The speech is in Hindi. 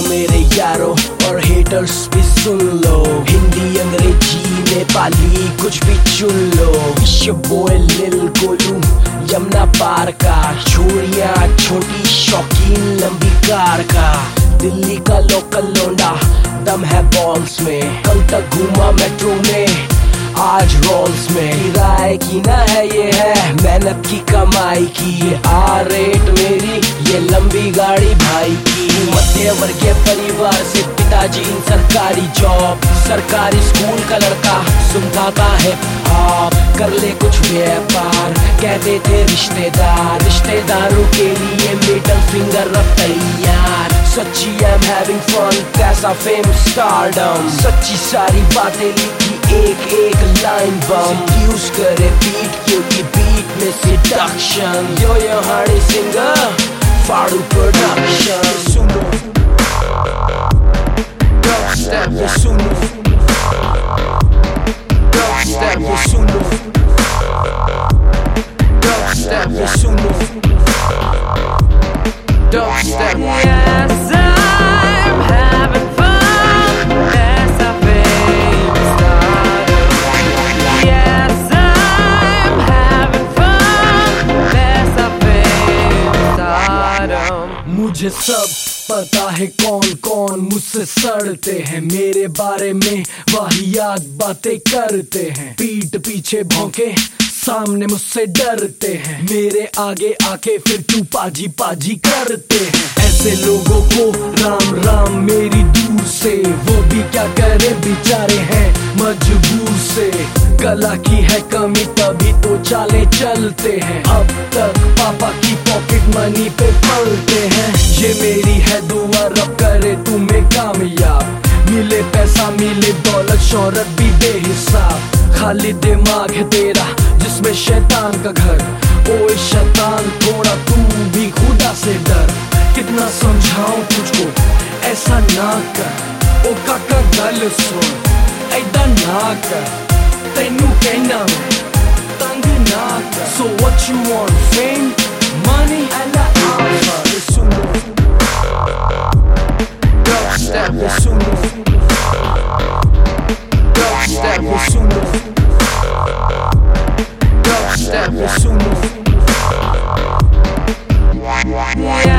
मेरे यारों और हेटर्स भी सुन लो, हिंदी अंग्रेजी नेपाली कुछ भी चुन लो। बोय लिल गोलू यमुना पार का, छोरियां छोटी शौकीन लंबी कार का। दिल्ली का लोकल लोंडा दम है बॉल्स में, कल तक घूमा मेट्रो में आज रोल्स में। किराए की ना है ये है मेहनत की कमाई की, रेट मेरी ये लंबी गाड़ी भाई की। मध्य वर्गीय परिवार से पिताजी इन सरकारी जॉब, सरकारी स्कूल का लड़का सुनता था हिप हॉप। कर ले कुछ व्यापार कहते थे रिश्तेदार, रिश्तेदारों के लिए मिडल फिंगर रख तैयार। सच्ची I'm having fun, कैसा फेम स्टारडम, सच्ची सारी बातें लिखी एक एक लाइन बम। यूज करे बीट क्योंकि बीट में सेडक्शन, यो हार्डी सिंगर फाड़ू प्रोडक्शन। सुनो डबस्टेप ये सुनो, डबस्टेप ये सुनो, डबस्टेप ये सुनो, dubstep. Yes, I'm having fun. Yes, I feel stardom. Yes, I'm having fun. Yes, I feel stardom. मुझे सब पता है कौन कौन मुझसे सड़ते हैं, मेरे बारे में वाहियात बातें करते हैं। पीठ पीछे भौंके सामने मुझसे डरते हैं, मेरे आगे आके फिर तू पाजी पाजी करते हैं। ऐसे लोगों को राम राम मेरी दूर से, वो भी क्या करे बेचारे हैं मजबूर से। कला की है कमी तभी तो चाले चलते हैं, अब तक पापा की पॉकेट मनी पे पलते हैं। ये मेरी है दुआ रब करे तुम्हें कामयाब, मिले पैसा मिले दौलत शोहरत भी बेहिसाब। खाली दिमाग है तेरा जिसमें शैतान का घर, ओए शैतान थोड़ा तू भी खुदा से डर। कितना समझाऊं तुझको ऐसा ना कर, ओ काका गल सुन ऐदा ना कर, तैनू कहना मैं तंग ना कर। So what you want, fame, money, and the alpha? ये सुनो डबस्टेप ये सुनो, डबस्टेप ये सुनो, डबस्टेप ये सुनो।